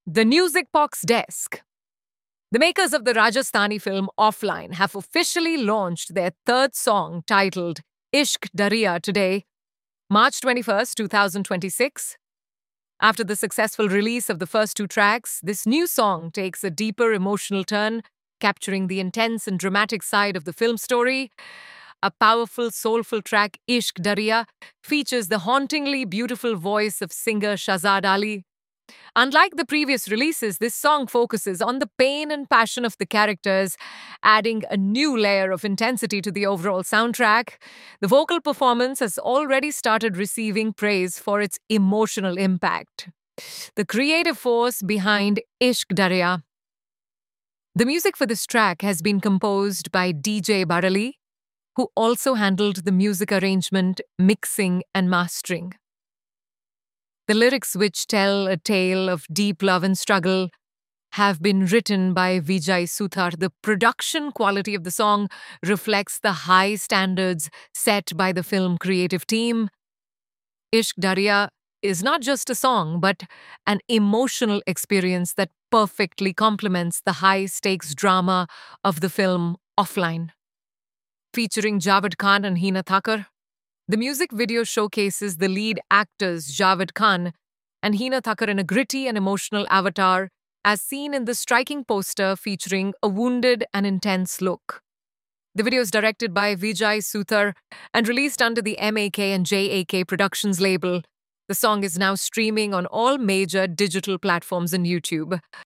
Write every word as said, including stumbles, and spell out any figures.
The Music Box Desk. The makers of the Rajasthani film Offline have officially launched their third song titled Ishq Darya today, March twenty-first, twenty twenty-six. After the successful release of the first two tracks, this new song takes a deeper emotional turn, capturing the intense and dramatic side of the film story. A powerful, soulful track, Ishq Darya, features the hauntingly beautiful voice of singer Shahzad Ali. Unlike the previous releases, this song focuses on the pain and passion of the characters, adding a new layer of intensity to the overall soundtrack. The vocal performance has already started receiving praise for its emotional impact. The creative force behind Ishq Darya. The music for this track has been composed by D J Barali, who also handled the music arrangement, mixing, and mastering. The lyrics, which tell a tale of deep love and struggle, have been written by Vijay Suthar. The production quality of the song reflects the high standards set by the film creative team. Ishq Darya is not just a song, but an emotional experience that perfectly complements the high-stakes drama of the film Offline. Featuring Javed Khan and Hina Thakur, the music video showcases the lead actors Javed Khan and Hina Thakur in a gritty and emotional avatar, as seen in the striking poster featuring a wounded and intense look. The video is directed by Vijay Suthar and released under the M A K and J A K Productions label. The song is now streaming on all major digital platforms and YouTube.